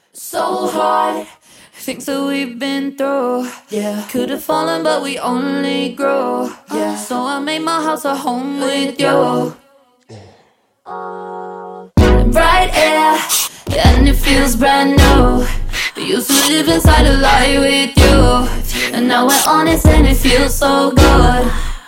So hard, things that we've been through. Yeah, could have fallen, but we only grew. Yeah, so I made my house a home with you. Bright air, yeah, and it feels brand new. We used to live inside a lie with you, and now we're honest and it feels so good.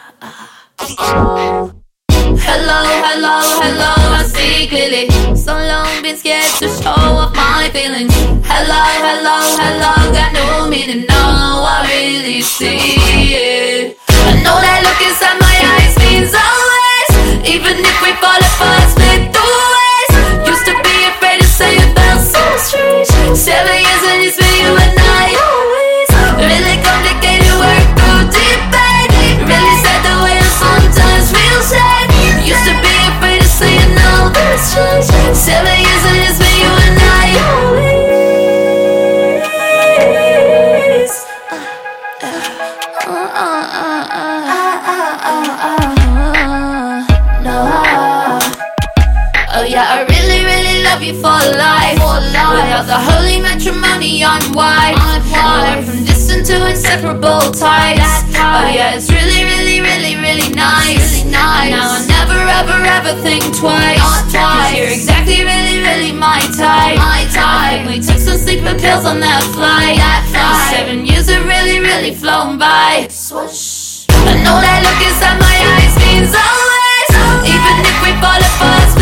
Hello, hello, hello, I see clearly. So long been scared to show off my feelings. Hello, hello, hello, got no meaning, now I really see it. I know that look inside my eyes means always. Even if we fall apart, split the ways. Used to be afraid to say it felt so strange. 7 years and it's been you and I always. Really complicated work through debate. Really sad the way I sometimes feel sad. Used to be afraid to say it, now that's changed. 7 years and it's been you and I always. No. Oh yeah, I really, really love you for life. Without the holy matrimony unwind. We're from distant to inseparable ties. Oh yeah, it's really, really, really, really nice. Now I never, ever, ever think twice. 'Cause you're exactly, really, really my type. I think we took some sleeping pills on that flight. 7 years have really, really flown by. I know that look inside my eyes means always. Even if we fall apart.